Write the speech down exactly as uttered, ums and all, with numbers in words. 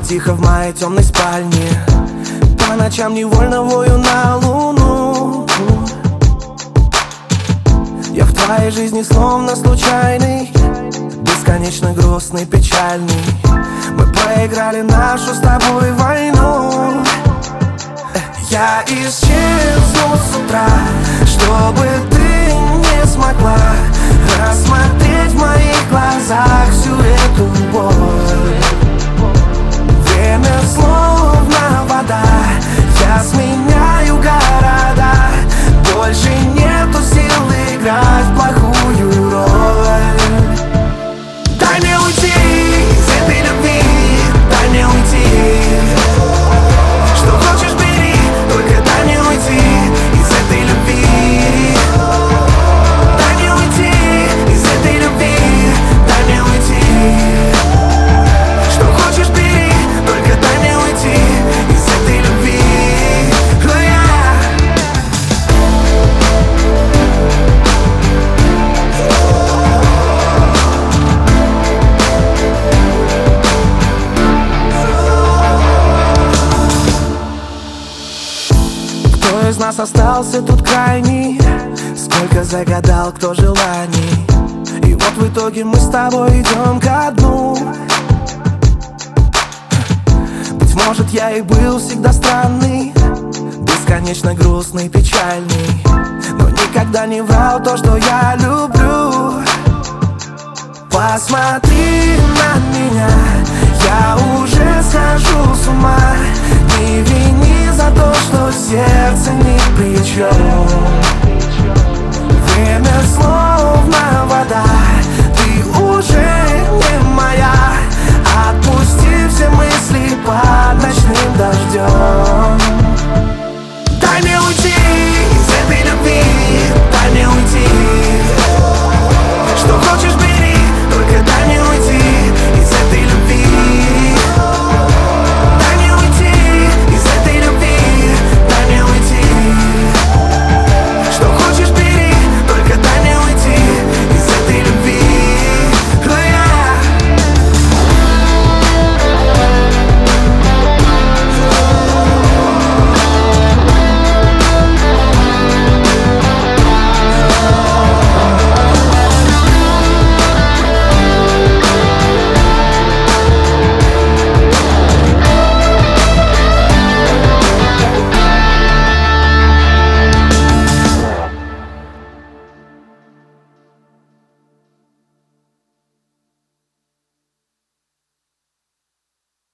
тихо в моей темной спальне. По ночам невольно вою на луну. Я в твоей жизни словно случайный, бесконечно грустный, печальный. Мы проиграли нашу с тобой войну. Я исчезну с утра, чтобы ты не смогла рассмотреть в моих глазах всю эту боль. Время словно вода, я сменяю города. Больше нету сил играть в плохую роль. Дай мне уйти из этой любви, дай мне уйти. Что хочешь бери, только дай мне уйти из этой любви. Дай мне уйти из этой любви, дай мне уйти. Что хочешь бери, только дай мне уйти из этой любви. Oh, yeah. Кто из нас остался тут крайний? Сколько загадал кто желаний? И вот в итоге мы с тобой идем ко дну. Быть может, я и был всегда странный, бесконечно грустный, печальный, но никогда не врал то, что я люблю. Посмотри на меня, я уже схожу с ума. Не вини за то, что сердце ни при чем. Время